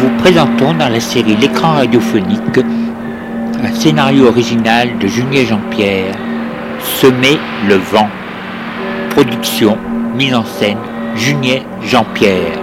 vous présentons dans la série L'écran radiophonique un scénario original de Junier Jean-Pierre, Semer le vent. Production, mise en scène, Junier Jean-Pierre.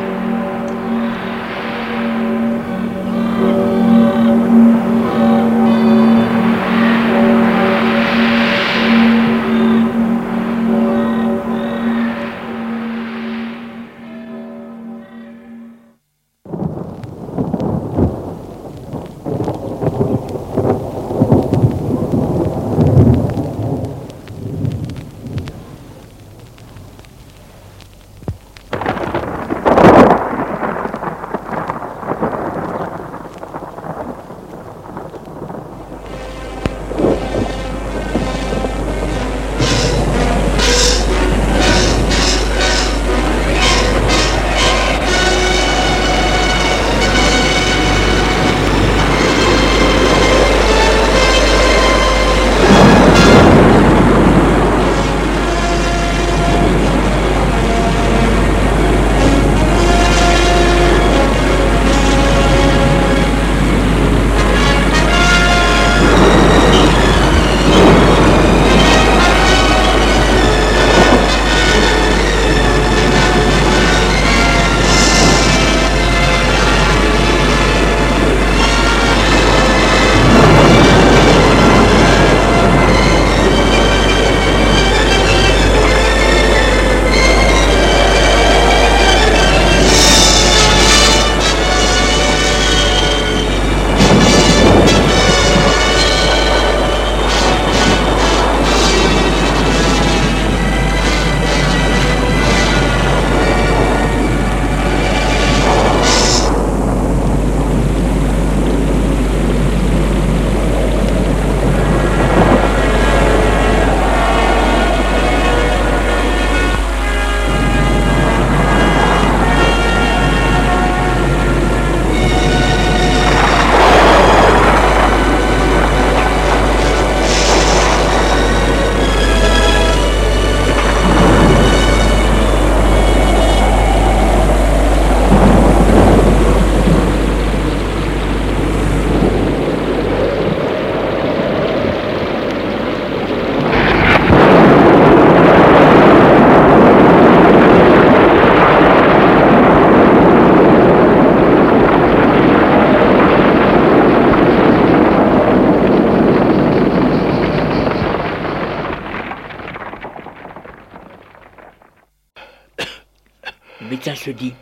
Le médecin se dit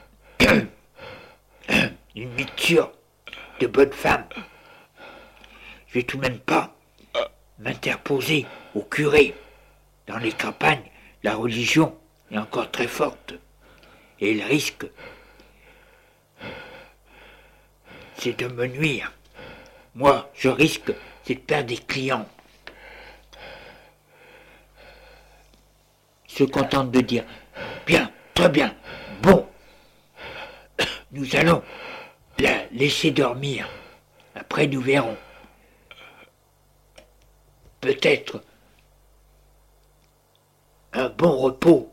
une mixture de bonne femme. Je vais tout de même pas m'interposer au curé. Dans les campagnes, la religion est encore très forte. Et le risque, c'est de me nuire. Moi, je risque, c'est de perdre des clients. Il se contente de dire bien, très bien. Bon, nous allons la laisser dormir. Après, nous verrons. Peut-être un bon repos.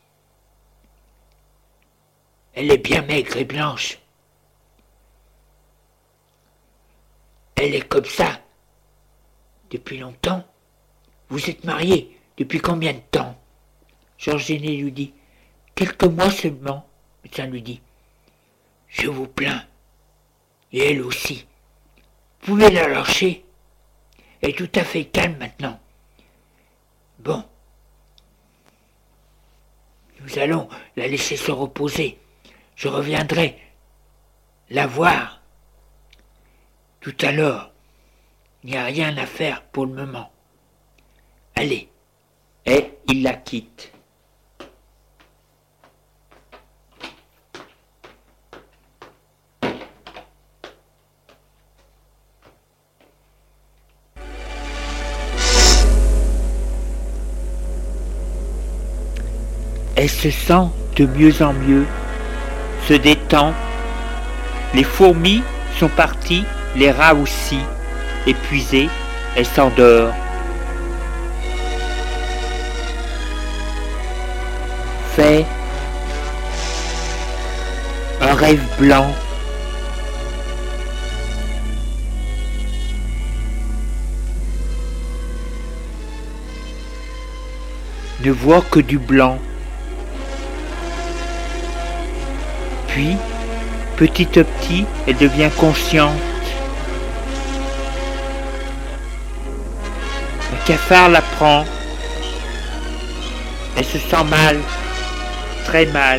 Elle est bien maigre et blanche. Elle est comme ça depuis longtemps. Vous êtes mariés depuis combien de temps? Georges Genet lui dit quelques mois seulement. Le médecin lui dit je vous plains. Et elle aussi. Vous pouvez la lâcher. Elle est tout à fait calme maintenant. Bon. Nous allons la laisser se reposer. Je reviendrai la voir tout à l'heure. Il n'y a rien à faire pour le moment. Allez. Et il la quitte. Elle se sent de mieux en mieux, se détend. Les fourmis sont parties, les rats aussi. Épuisée, elle s'endort. Fait un rêve blanc ne voit que du blanc. Puis, petit à petit, elle devient consciente. Un cafard la prend. Elle se sent mal, très mal.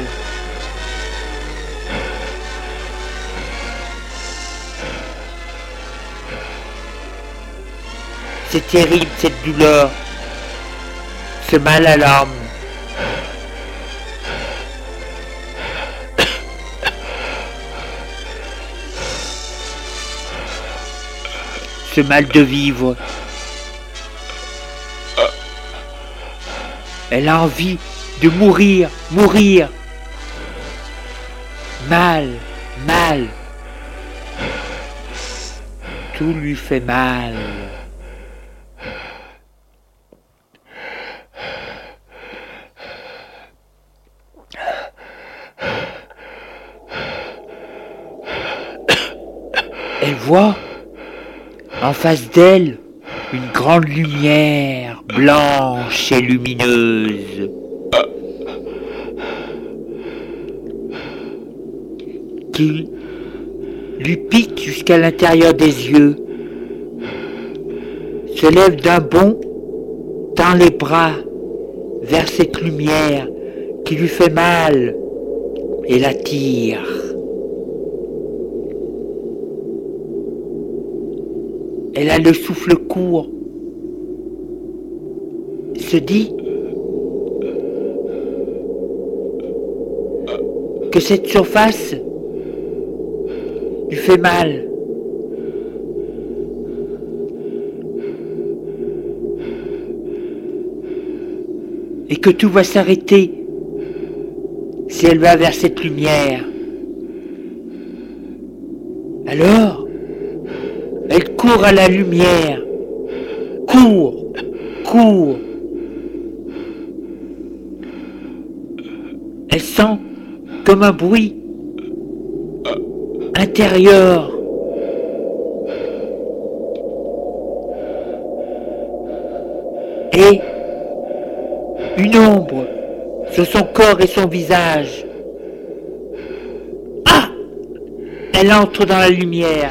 C'est terrible cette douleur, ce mal à l'âme. Ce mal de vivre. Elle a envie de mourir, mourir. Mal, mal. Tout lui fait mal. Elle voit en face d'elle une grande lumière blanche et lumineuse. Qui lui pique jusqu'à l'intérieur des yeux, se lève d'un bond, tend les bras vers cette lumière qui lui fait mal et l'attire. Elle a le souffle court, se dit que cette surface lui fait mal. Et que tout va s'arrêter si elle va vers cette lumière. Alors, elle court à la lumière. Court, court. Elle sent comme un bruit intérieur. Et une ombre sur son corps et son visage. Ah! Elle entre dans la lumière.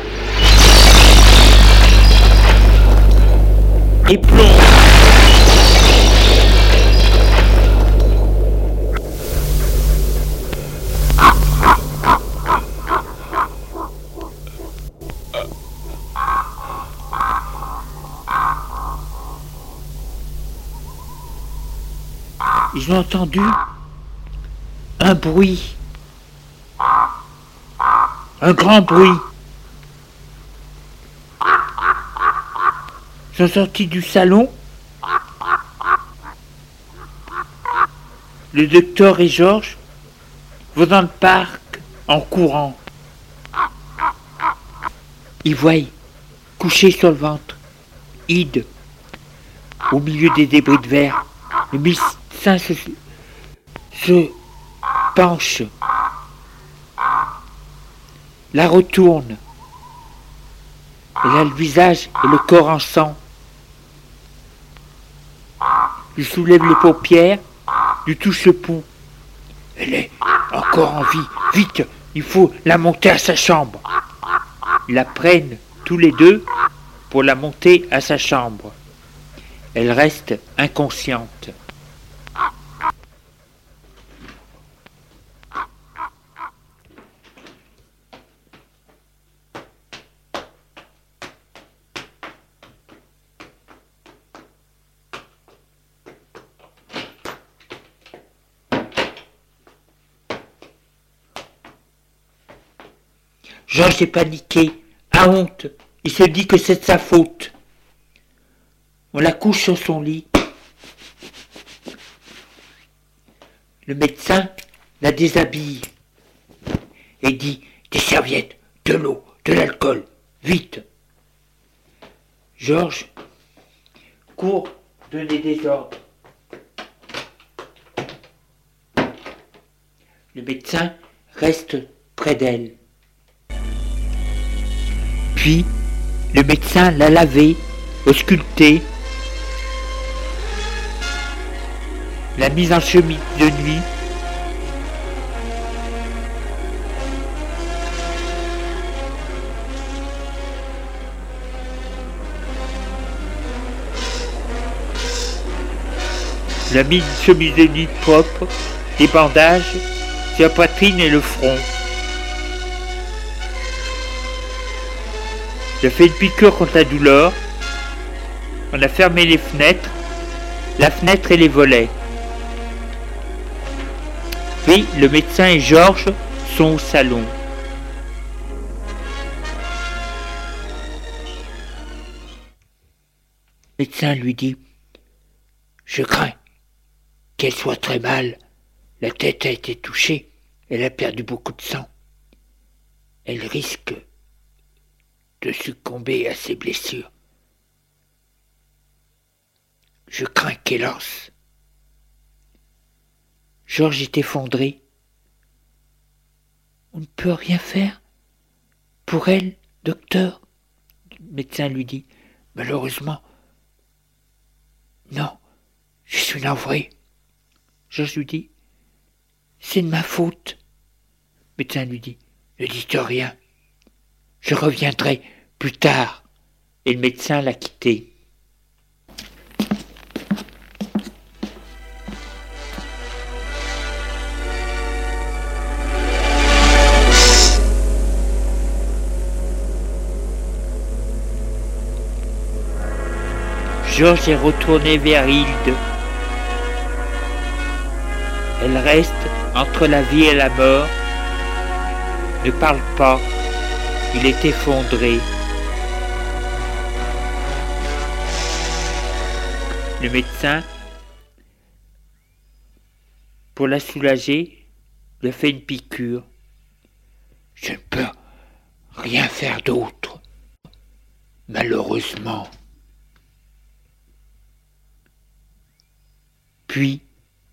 Et plonge. Ils ont entendu un bruit, un grand bruit. Ils sont sortis du salon. Le docteur et Georges vont dans le parc en courant. Ils voient couché sur le ventre Ide au milieu des débris de verre. Le médecin se penche, la retourne. Elle a le visage et le corps en sang. Il soulève les paupières, lui touche le pouls. Elle est encore en vie. Vite, il faut la monter à sa chambre. Ils la prennent tous les deux pour la monter à sa chambre. Elle reste inconsciente. Georges est paniqué, a honte. Il se dit que c'est de sa faute. On la couche sur son lit. Le médecin la déshabille et dit « Des serviettes, de l'eau, de l'alcool, vite !» Georges court donner des ordres. Le médecin reste près d'elle. Puis, le médecin l'a lavée, auscultée. la mise en chemise de nuit, la mise en chemise de nuit propre, des bandages sur la poitrine et le front. J'ai fait une piqûre contre la douleur. On a fermé les fenêtres, la fenêtre et les volets. Puis le médecin et Georges sont au salon. Le médecin lui dit « Je crains qu'elle soit très mal. La tête a été touchée. Elle a perdu beaucoup de sang. Elle risque de succomber à ses blessures. Je crains qu'elle lance. » Georges est effondré. « On ne peut rien faire pour elle, docteur ?» Le médecin lui dit. « Malheureusement, non, je suis navré. » Georges lui dit. « C'est de ma faute. » Le médecin lui dit. « Ne dites rien. Je reviendrai plus tard. » Et le médecin l'a quitté. Georges est retourné vers Hilde. Elle reste entre la vie et la mort, ne parle pas, il est effondré. Le médecin, pour la soulager, lui a fait une piqûre. « Je ne peux rien faire d'autre, malheureusement. » Puis,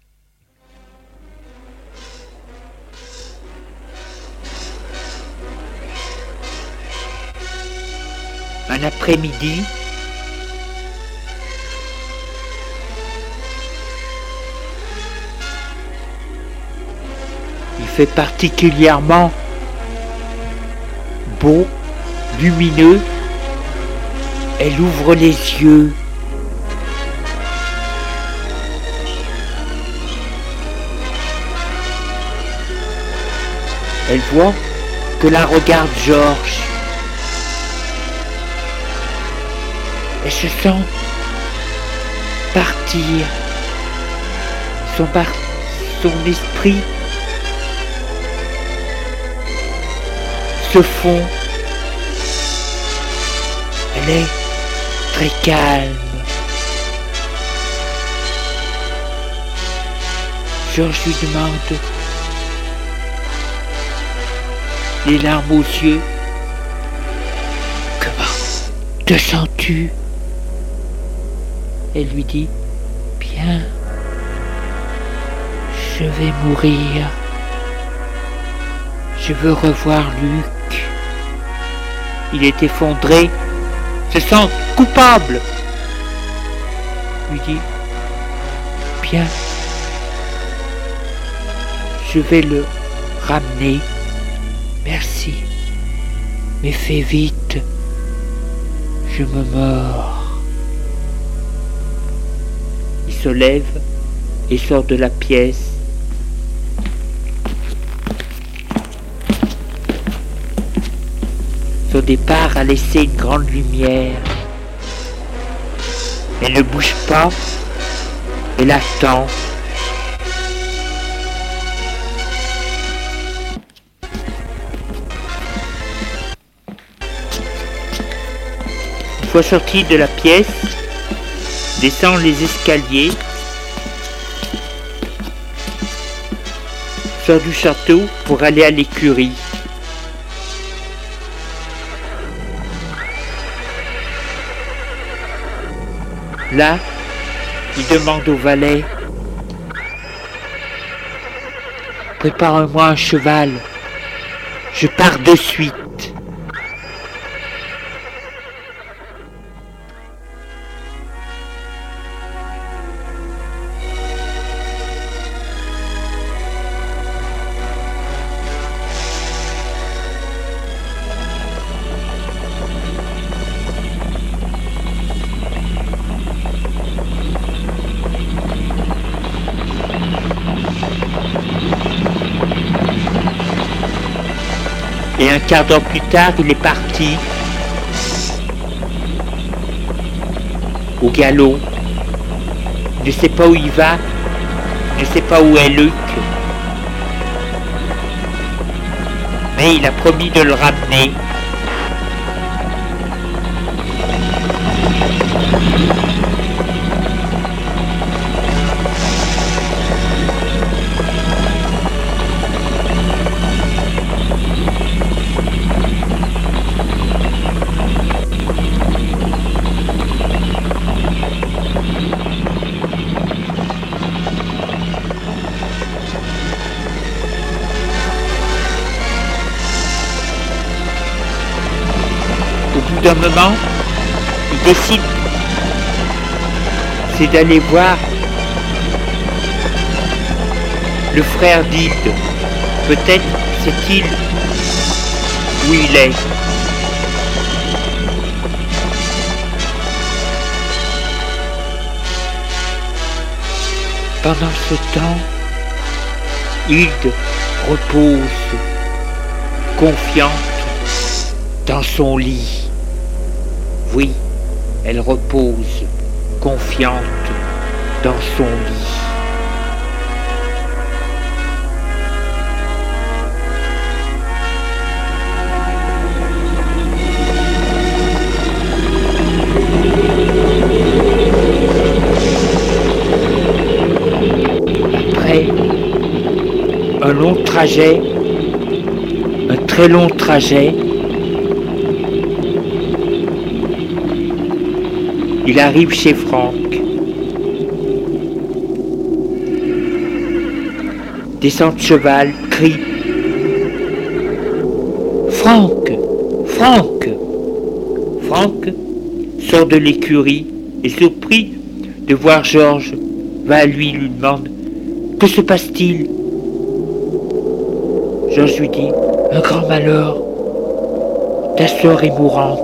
un après-midi, il fait particulièrement beau, lumineux. Elle ouvre les yeux. Elle voit que la regarde Georges. Elle se sent partir. Son esprit se fond. Elle est très calme. Georges lui demande, les larmes aux yeux, « Comment te sens-tu » Elle lui dit, « Bien, je vais mourir. Je veux revoir Luc. Il est effondré, se sent coupable. » Lui dit, « Bien, je vais le ramener. Merci, mais fais vite, je me mords. » Il se lève et sort de la pièce. Son départ a laissé une grande lumière. Elle ne bouge pas, elle attend. Une fois sorti de la pièce, descend les escaliers, sort du château pour aller à l'écurie. Là, il demande au valet, « Prépare-moi un cheval, je pars de suite. » Et un quart d'heure plus tard, il est parti au galop. Il ne sait pas où il va, il ne sait pas où est Luc. Mais il a promis de le ramener. D'un moment, il décide, c'est d'aller voir le frère d'Hilde. Peut-être c'est-il où il est. Pendant ce temps, Hilde repose, confiante, dans son lit. Oui, elle repose, confiante, dans son lit. Après un long trajet, un très long trajet, il arrive chez Franck. Descend de cheval, crie. Franck! Franck! Franck sort de l'écurie et surpris de voir Georges, va à lui, lui demande: que se passe-t-il? Georges lui dit: un grand malheur. Ta sœur est mourante.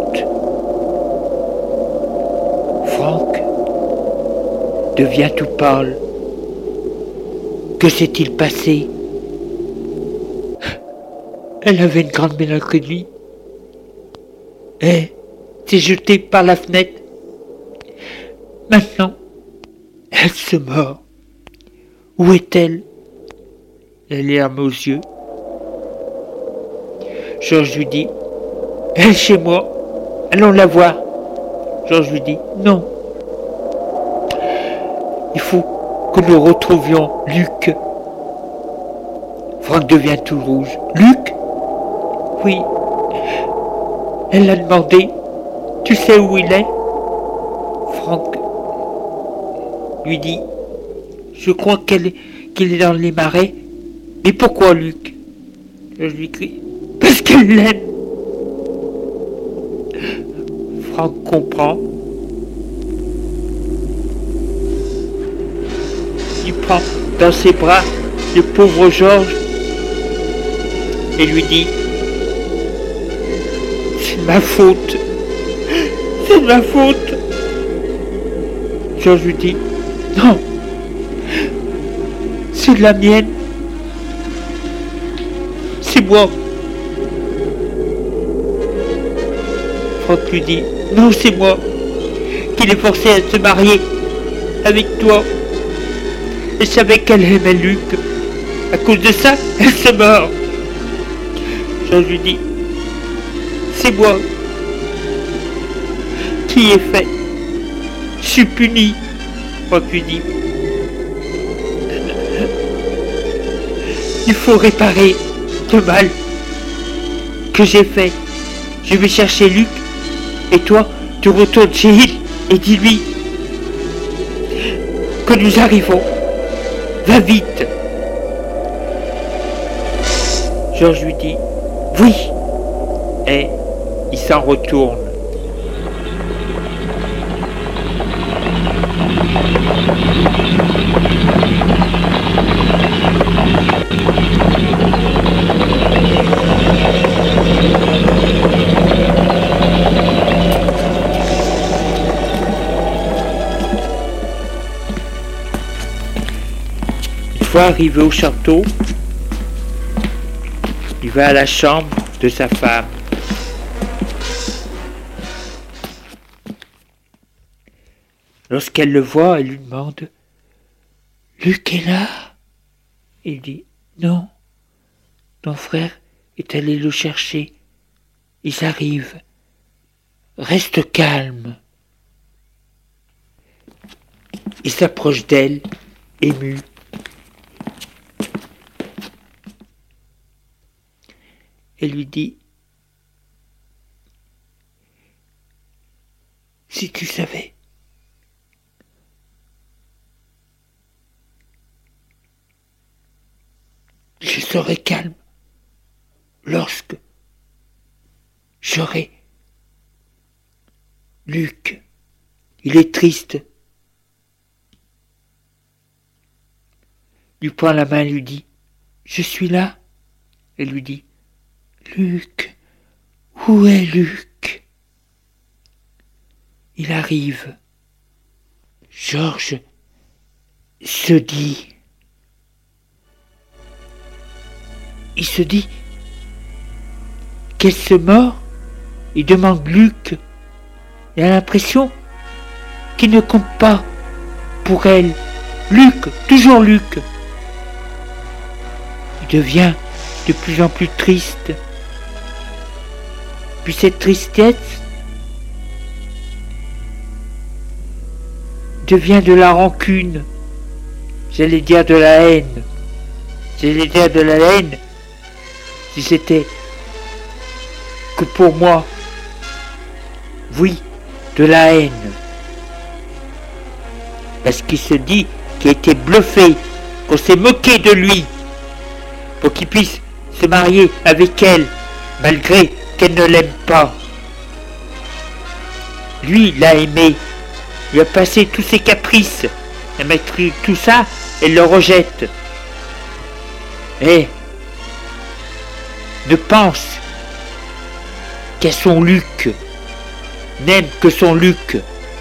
Franck devient tout pâle. Que s'est-il passé? Elle avait une grande mélancolie. Elle s'est jetée par la fenêtre. Maintenant, elle se mord. Où est-elle? Les larmes aux yeux. Georges lui dit: elle est chez moi. Allons la voir. Georges lui dit: non. Il faut que nous retrouvions Luc. Franck devient tout rouge. Luc? Oui. Elle l'a demandé. Tu sais où il est? Franck lui dit: je crois qu'il est dans les marais. Mais pourquoi Luc? Je lui crie: parce qu'elle l'aime. Franck comprend. Il prend dans ses bras le pauvre Georges et lui dit: c'est ma faute. C'est ma faute. Georges lui dit: non. C'est de la mienne. C'est moi. Franck lui dit: non, c'est moi qui l'ai forcé à se marier avec toi. Elle savait qu'elle aimait Luc. À cause de ça, elle se meurt. Georges lui dit: c'est moi qui ai fait. Je suis puni. Franck lui dit: il faut réparer le mal que j'ai fait. Je vais chercher Luc et toi, tu retournes chez il et dis-lui que nous arrivons. Va vite. Georges lui dit: oui. Et il s'en retourne. Une fois arrivé au château, Il va à la chambre de sa femme. Lorsqu'elle le voit, elle lui demande « Luc est là ?» Il dit « Non, ton frère est allé le chercher. Ils arrivent. Reste calme. » Il s'approche d'elle, ému. Elle lui dit « Si tu savais, je serai calme lorsque j'aurai Luc. Il est triste. » Lui prend la main et lui dit « Je suis là. » Elle lui dit « Luc, où est Luc ?» Il arrive. Georges se dit. Il se dit qu'elle se mord. Il demande Luc. Il a l'impression qu'il ne compte pas pour elle. Luc, toujours Luc. Il devient de plus en plus triste. Puis cette tristesse devient de la rancune. J'allais dire de la haine. J'allais dire de la haine si c'était que pour moi. Oui, de la haine. Parce qu'il se dit qu'il a été bluffé, qu'on s'est moqué de lui, pour qu'il puisse se marier avec elle, malgré qu'elle ne l'aime pas. Lui, l'a aimé, il a passé tous ses caprices, et mettre tout ça, elle le rejette. Et ne pense qu'à son Luc, n'aime que son Luc.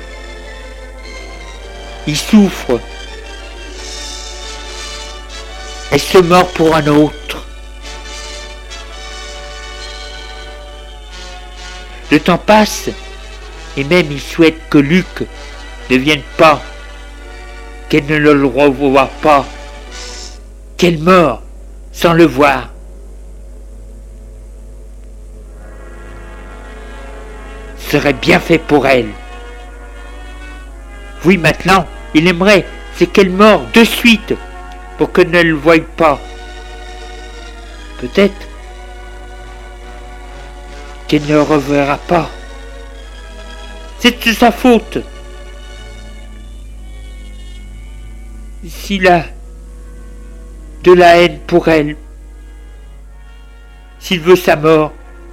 Il souffre. Elle se mord pour un autre. Le temps passe, et même il souhaite que Luc ne vienne pas, qu'elle ne le revoie pas, qu'elle meure sans le voir. Ce serait bien fait pour elle. Oui, maintenant, il aimerait, c'est qu'elle meure de suite, pour qu'elle ne le voie pas. Peut-être qu'elle ne le reverra pas. C'est de sa faute. S'il a de la haine pour elle, s'il veut sa mort,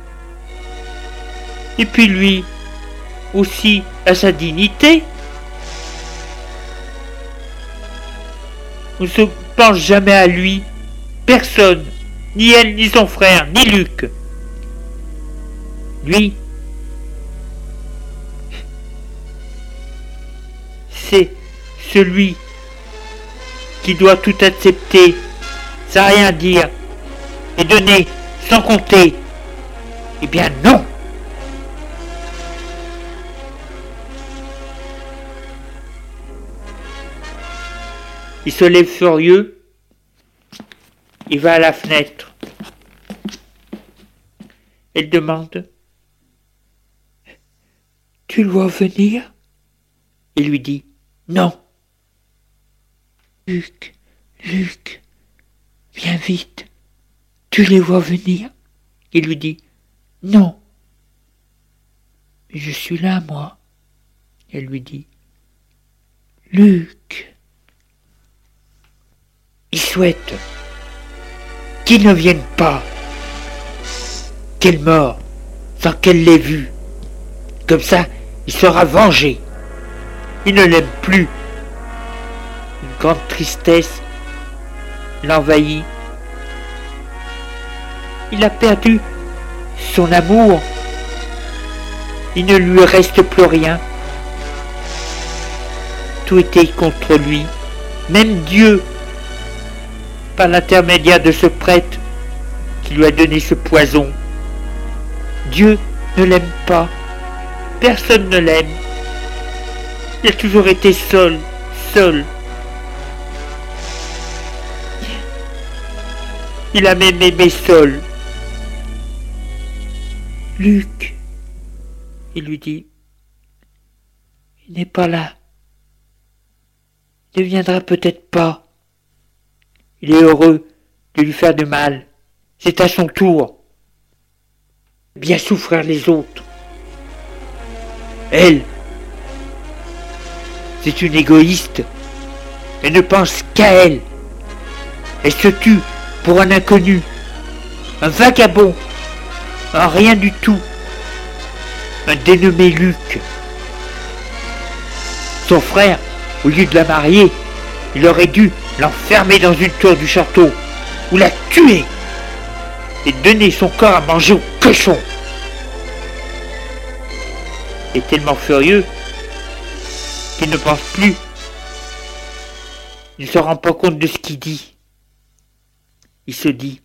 et puis lui aussi a sa dignité. On ne se pense jamais à lui, personne, ni elle, ni son frère, ni Luc. Lui, c'est celui qui doit tout accepter, sans rien dire, et donner sans compter. Eh bien non! Il se lève furieux, il va à la fenêtre. Elle demande « Tu le vois venir ?» Il lui dit « Non. »« Luc, Luc, viens vite, tu les vois venir ?» Il lui dit « Non. »« Je suis là, moi. » Elle lui dit « Luc. » Il souhaite qu'il ne vienne pas, qu'elle meure sans qu'elle l'ait vu. Comme ça, il sera vengé. Il ne l'aime plus. Une grande tristesse l'envahit. Il a perdu son amour. Il ne lui reste plus rien. Tout était contre lui. Même Dieu, par l'intermédiaire de ce prêtre qui lui a donné ce poison. Dieu ne l'aime pas. Personne ne l'aime. Il a toujours été seul. Il a même aimé seul. Luc, il lui dit, il n'est pas là. Il ne viendra peut-être pas. Il est heureux de lui faire du mal. C'est à son tour. Bien souffrir les autres. Elle, c'est une égoïste. Elle ne pense qu'à elle. Elle se tue pour un inconnu, un vagabond, un rien du tout, un dénommé Luc. Son frère, au lieu de la marier, il aurait dû l'enfermer dans une tour du château, ou la tuer, et donner son corps à manger aux cochons. Il est tellement furieux qu'il ne pense plus. Il ne se rend pas compte de ce qu'il dit. Il se dit,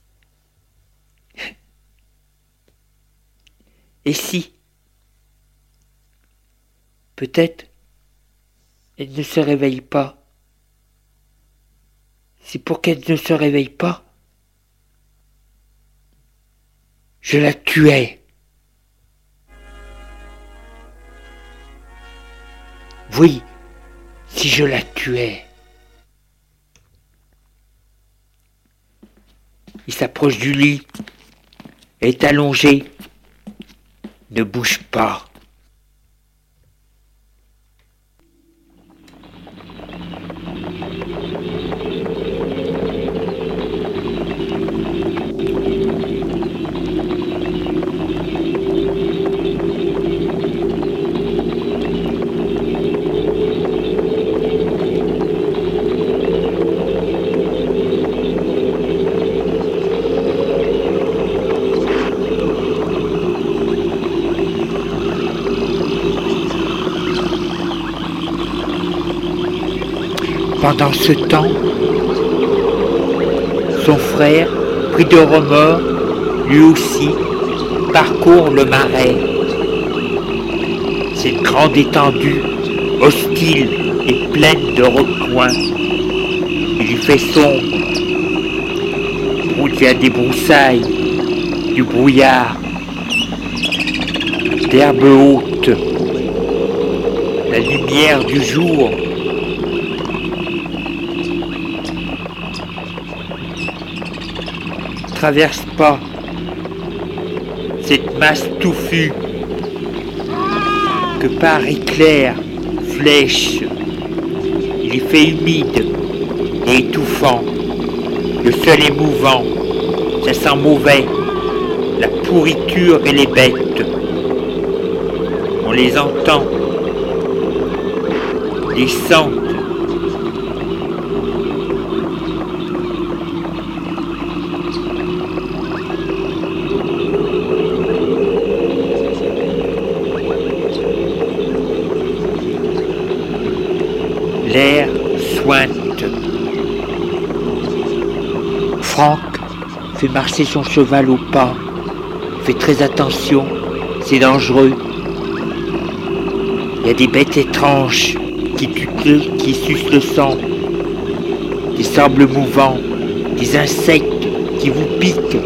et si, peut-être, elle ne se réveille pas. C'est pour qu'elle ne se réveille pas, je la tuais. Oui, si je la tuais. Il s'approche du lit, est allongé, ne bouge pas. Pendant ce temps, son frère, pris de remords, lui aussi, parcourt le marais. Cette grande étendue, hostile et pleine de recoins. Il y fait sombre. Il y a des broussailles, du brouillard, d'herbes hautes, la lumière du jour. Traverse pas cette masse touffue que par éclair, flèche, il y fait humide et étouffant, le sol est mouvant, ça sent mauvais, la pourriture et les bêtes, on les entend, les sent. L'air sointe. Franck fait marcher son cheval au pas. Fait très attention, c'est dangereux. Il y a des bêtes étranges qui tutelent, qui sucent le sang. Des sables mouvants, des insectes qui vous piquent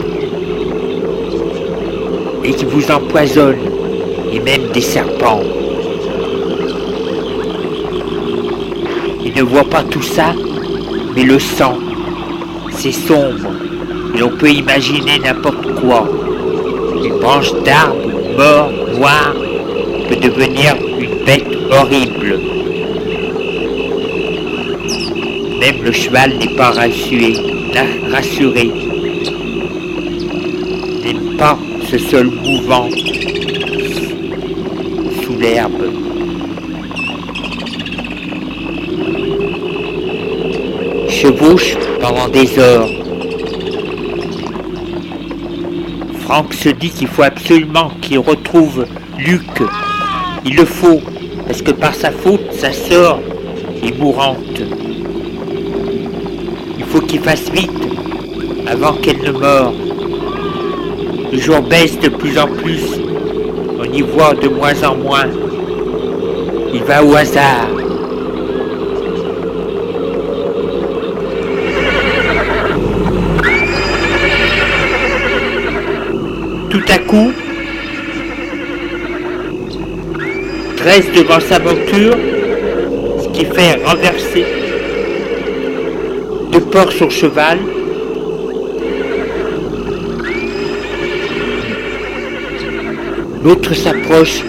et qui vous empoisonnent, et même des serpents. Il ne voit pas tout ça, mais le sent. C'est sombre, et on peut imaginer n'importe quoi. Une branche d'arbre, mort, noire, peut devenir une bête horrible. Même le cheval n'est pas rassuré. N'aime pas ce sol mouvant sous l'herbe. Chevauche pendant des heures. Franck se dit qu'il faut absolument qu'il retrouve Luc. Il le faut, parce que par sa faute, sa sœur est mourante. Il faut qu'il fasse vite, avant qu'elle ne meure. Le jour baisse de plus en plus, on y voit de moins en moins. Il va au hasard. Tout à coup, dresse devant sa monture, ce qui fait renverser de port sur cheval. L'autre s'approche,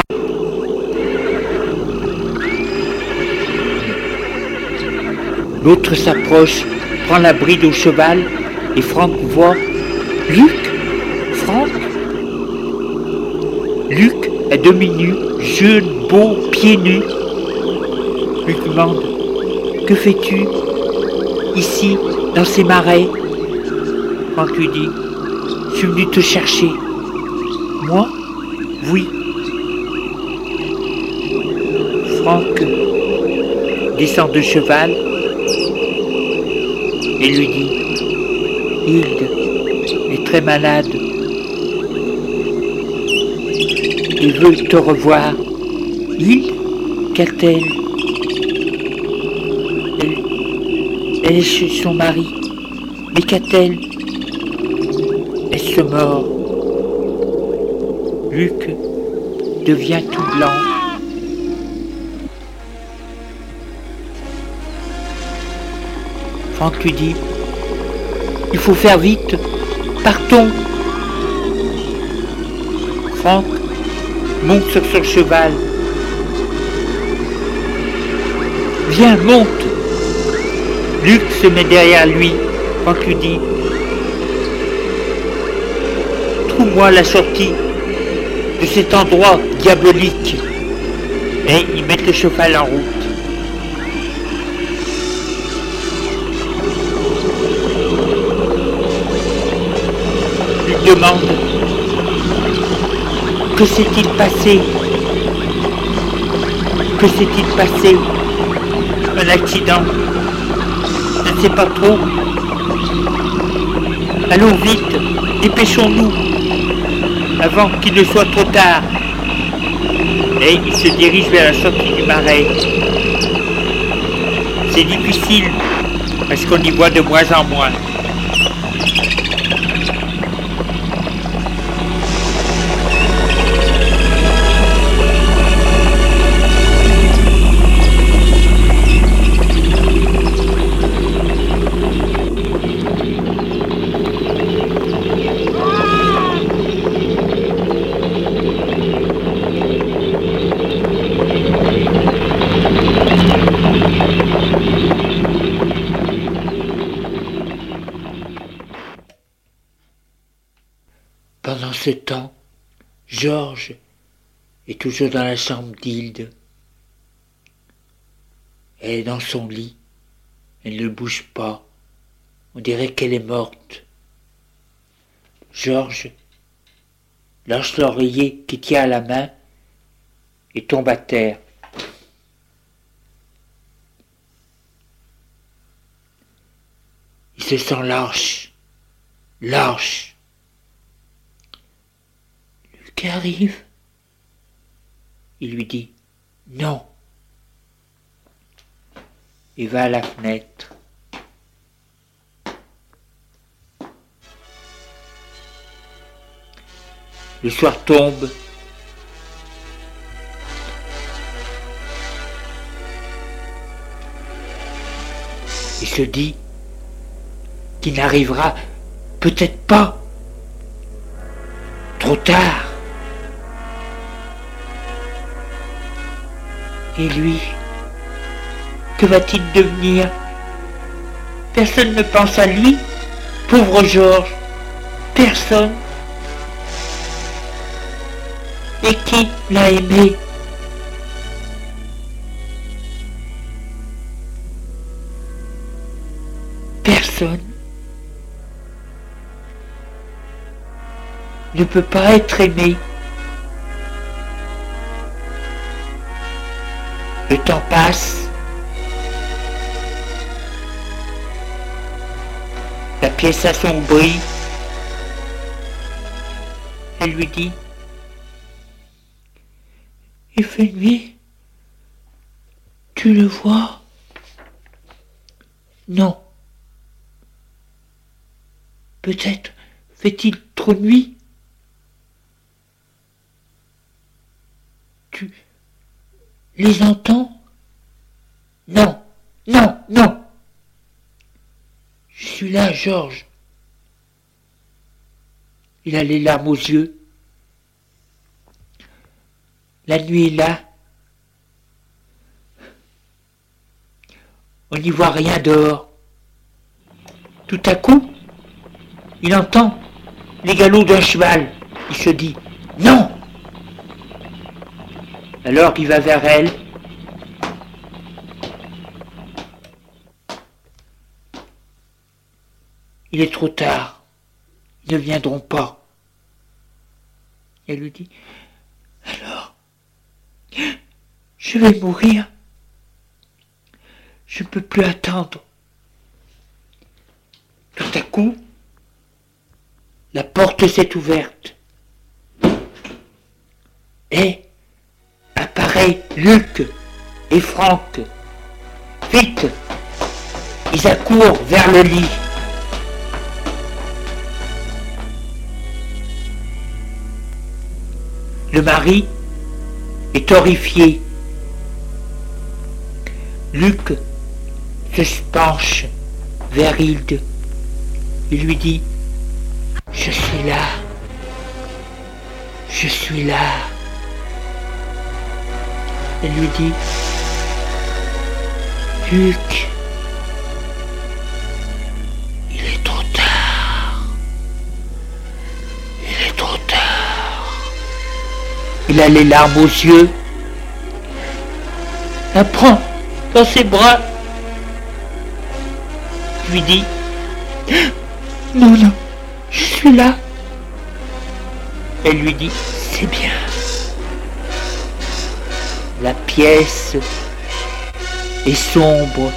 prend la bride au cheval, et Franck voit Luc. Franck. Luc, à demi nu, jeune, beau, pieds nus. Lui demande: que fais-tu ici, dans ces marais? Franck lui dit: je suis venu te chercher. Moi? Oui. Franck descend de cheval et lui dit: Hilde est très malade. Il veut te revoir. Hilde? Qu'a-t-elle? Elle est chez son mari. Mais qu'a-t-elle? Elle se mord. Luc devient tout blanc. Franck lui dit: il faut faire vite, partons. Franck monte sur son cheval. Viens, monte. Luc se met derrière lui. Franck lui dit: trouve-moi la sortie de cet endroit diabolique. Et ils mettent le cheval en route. Il demande: que s'est-il passé? Que s'est-il passé? Un accident? Je ne sais pas trop. Allons vite, dépêchons-nous, avant qu'il ne soit trop tard. Et il se dirige vers la sortie du marais. C'est difficile, parce qu'on y voit de moins en moins. Pendant ce temps, Georges est toujours dans la chambre d'Hilde. Elle est dans son lit. Elle ne bouge pas. On dirait qu'elle est morte. Georges lâche l'oreiller qu'il tient à la main et tombe à terre. Il se sent lâche. Lâche. Luc arrive. Il lui dit: non. Il va à la fenêtre. Le soir tombe. Il se dit qu'il n'arrivera peut-être pas. Trop tard. Et lui, que va-t-il devenir? Personne ne pense à lui. Pauvre Georges. Personne. Et qui l'a aimé? Personne ne peut pas être aimé. Le temps passe. La pièce s'assombrit. Elle lui dit: il fait nuit. Tu le vois? Non. Peut-être fait-il trop nuit? Tu les entends? Non, non, non. Je suis là, Georges. Il a les larmes aux yeux. La nuit est là. On n'y voit rien dehors. Tout à coup, il entend les galops d'un cheval. Il se dit: non! Alors il va vers elle. Il est trop tard. Ils ne viendront pas. Elle lui dit: alors, je vais mourir. Je ne peux plus attendre. Tout à coup, la porte s'est ouverte. Et apparaît Luc et Franck. Vite, ils accourent vers le lit. Le mari est horrifié. Luc se penche vers Hilde. Il lui dit: je suis là. Je suis là. Elle lui dit: Luc, il est trop tard. Il est trop tard. Il a les larmes aux yeux. La prend dans ses bras. Lui dit: non, non, je suis là. Elle lui dit: c'est bien. La pièce est sombre.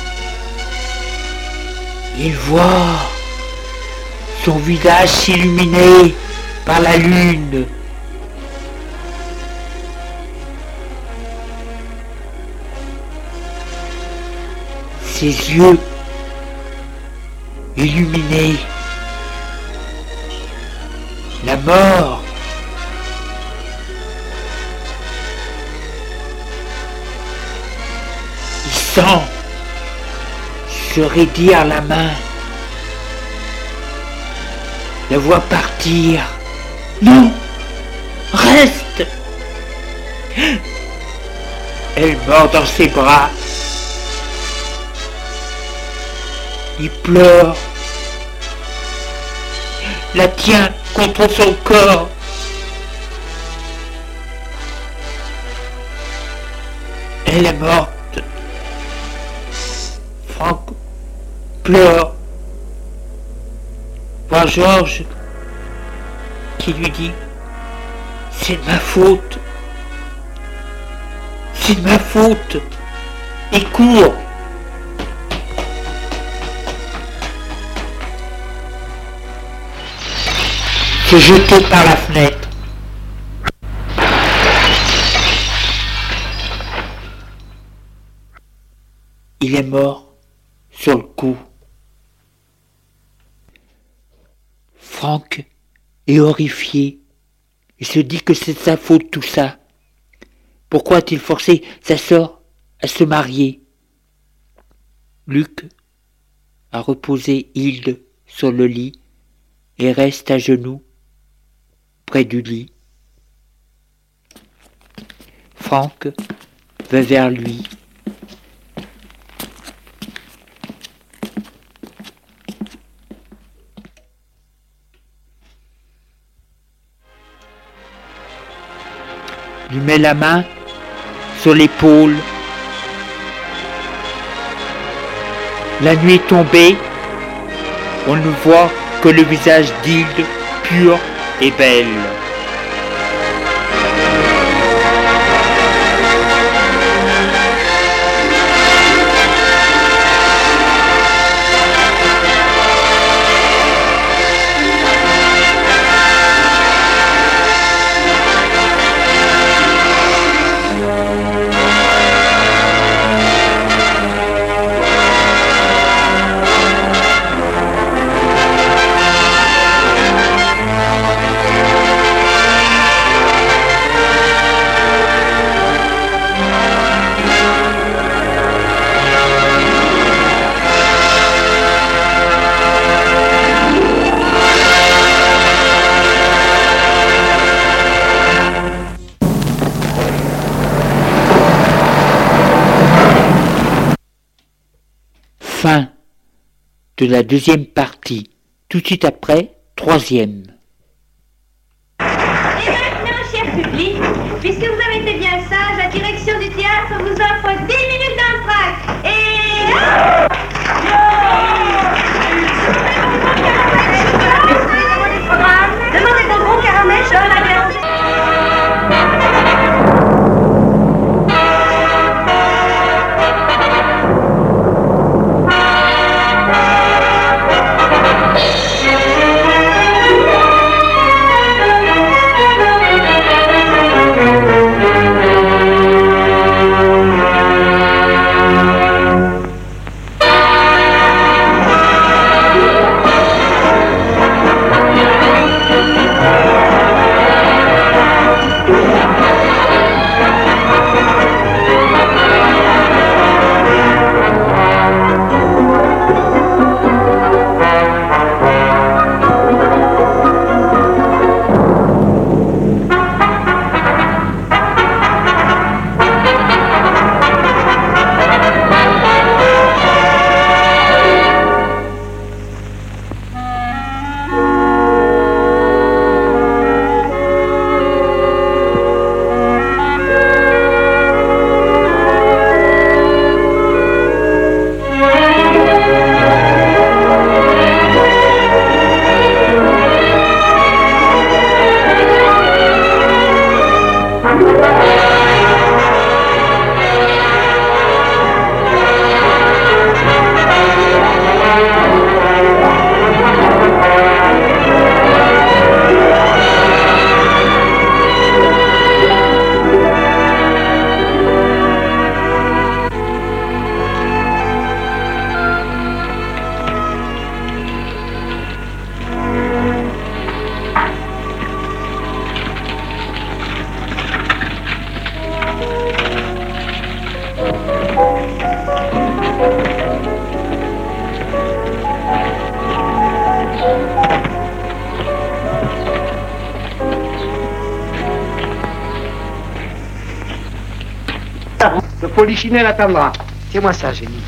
Il voit son visage s'illuminer par la lune. Ses yeux illuminés. La mort. Il sent se raidir la main. La voit partir. Non, reste. Elle mord dans ses bras. Il pleure. La tient contre son corps. Elle est morte. Franck pleure. Voir Georges qui lui dit: c'est de ma faute. C'est de ma faute. Et court. Se jeter par la fenêtre. Il est mort sur le coup. Franck est horrifié. Il se dit que c'est de sa faute tout ça. Pourquoi a-t-il forcé sa sœur à se marier? Luc a reposé Hilde sur le lit et reste à genoux près du lit. Franck va vers lui. Lui met la main sur l'épaule. La nuit est tombée. On ne voit que le visage d'Hilde, pur et belle. de la deuxième partie. Tout de suite après, troisième. Et maintenant, cher public, puisque vous avez été bien sage, la direction du théâtre vous offre 10 minutes d'entracte. Demandez un bon caramel, je la garde. Le polichinelle attendra. C'est moi ça, génie.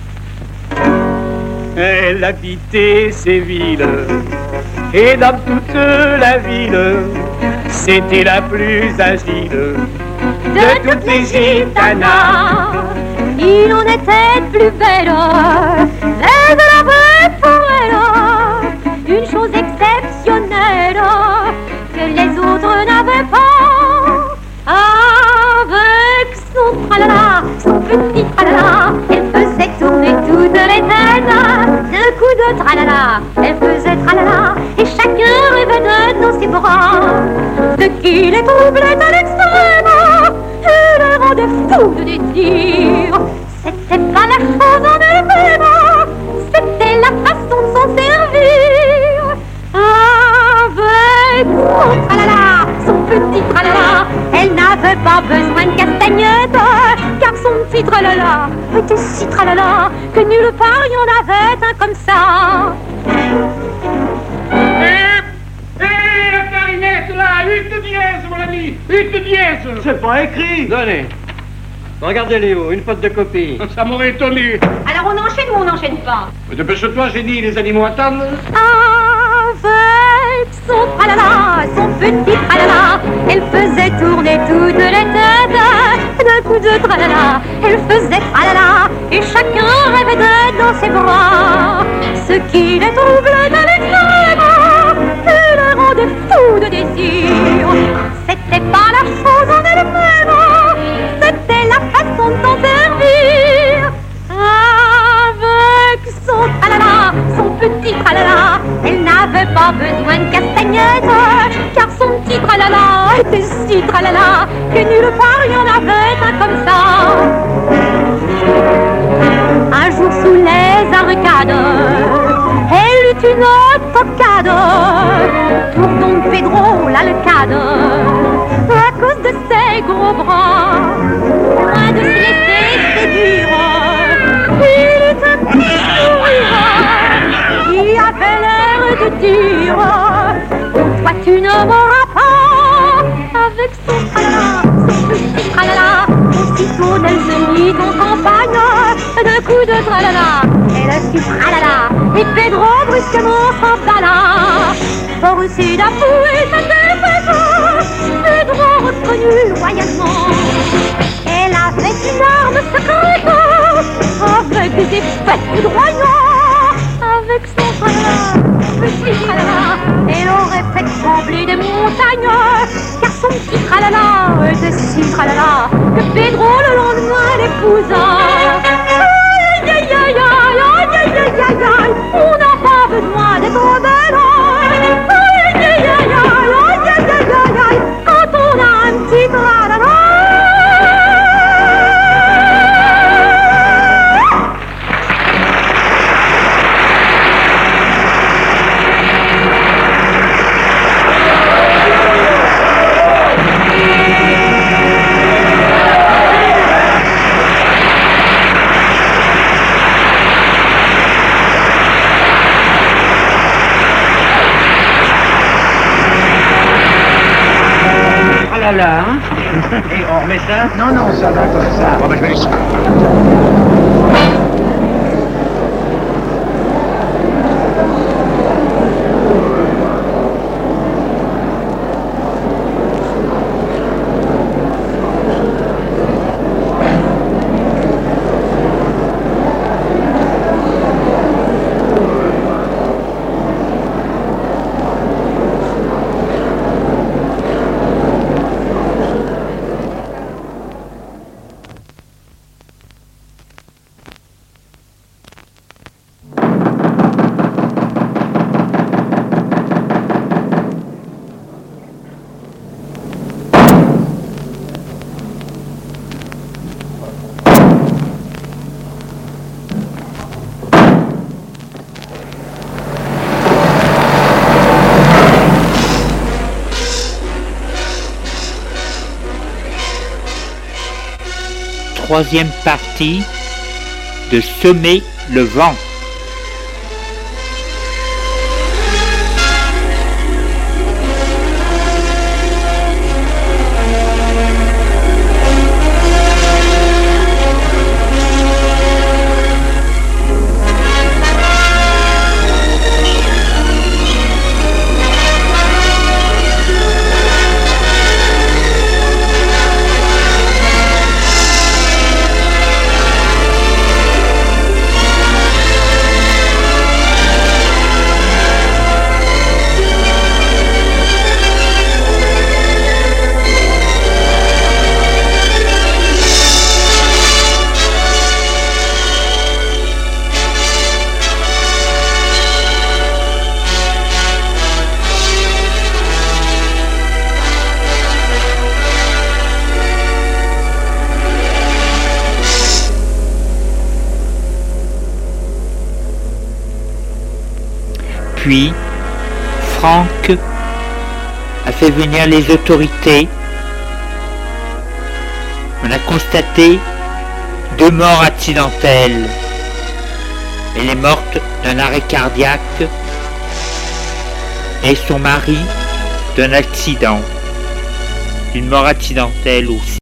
Elle habitait ces villes, et dans toute la ville, c'était la plus agile de toutes les gitanas. Il en était plus belle, mais de la vraie pour elle, une chose exceptionnelle que les autres n'avaient pas. Avec son tralala, son petit tralala, elle faisait tourner toutes les têtes. D'un coup de tralala, elle faisait tralala, et chacun rêvait d'être dans ses bras. Ce qui les troublait à l'extrême et les rendait fous de désir, c'était pas la chose en elle-même, c'était la façon de s'en servir. Avec son tralala, son petit tralala, elle n'avait pas besoin de castagnettes, car son petit tralala était si tralala que nulle part il y en avait un comme ça. La clarinette là, une dièse mon ami, une dièse. C'est pas écrit. Donnez. Regardez Léo, une faute de copie. Ça m'aurait étonné. Alors on enchaîne ou on n'enchaîne pas? Dépêche-toi, génie, les animaux attendent. Avec son tralala, son petit tralala, elle faisait tourner toutes les têtes. D'un coup de tralala, elle faisait tralala, et chacun rêvait d'être dans ses bras. Ce qui les troublait à l'extrême et les rendait fous de désir, c'était pas la chose en elle-même, c'était la façon de s'en servir. Avec son tralala, son petit tralala, elle n'avait pas besoin de castagnettes, car son petit tralala était si tralala que nulle part il y en avait un comme ça. Un jour sous les arcades, elle eut une tocade pour Don Pedro l'alcade, à cause de ses gros bras, loin de se laisser séduire. Il eut un petit sourire qui avait l'air de dire: pour toi tu ne mourras pas. Avec son tralala, son petit tralala, aussitôt elle se mit en campagne. D'un coup de tralala, elle a su tralala, Et Pedro brusquement s'en alla. Forcé d'avouer sa défaite, Pedro reconnut loyalement. Elle avait une arme secrète, avec des effets foudroyants. Avec son tralala, elle aurait fait trembler des montagnes, car son petit tralala était si tralala que Pedro le lendemain l'épousa. Aïe aïe aïe aïe aïe aïe aïe aïe aïe, on n'a pas besoin d'être belle. Aïe aïe aïe aïe aïe aïe aïe aïe aïe, quand on a un petit tralala. Ah là là, hein. Et on remet ça? Non, non, ça va comme ça. Bon, ben, je vais laisser. Troisième partie de Semer le vent. Puis, Franck a fait venir les autorités. On a constaté 2 morts accidentelles. Elle est morte d'un arrêt cardiaque et son mari d'un accident, d'une mort accidentelle aussi.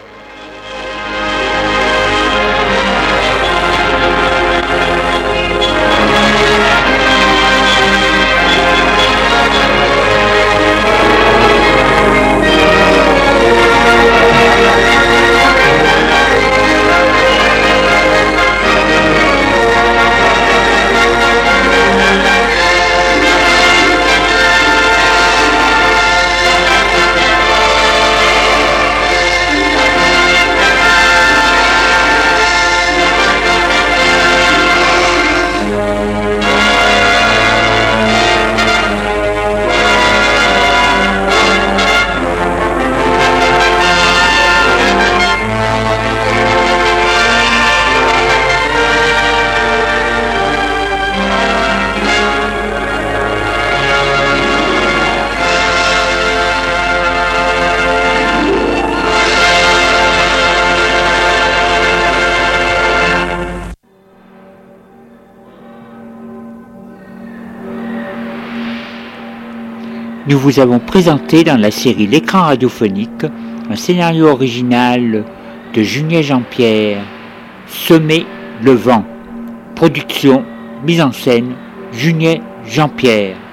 Nous vous avons présenté dans la série L'écran radiophonique un scénario original de Julien Jean-Pierre, Semer le vent, production Mise en scène, Juniet Jean-Pierre.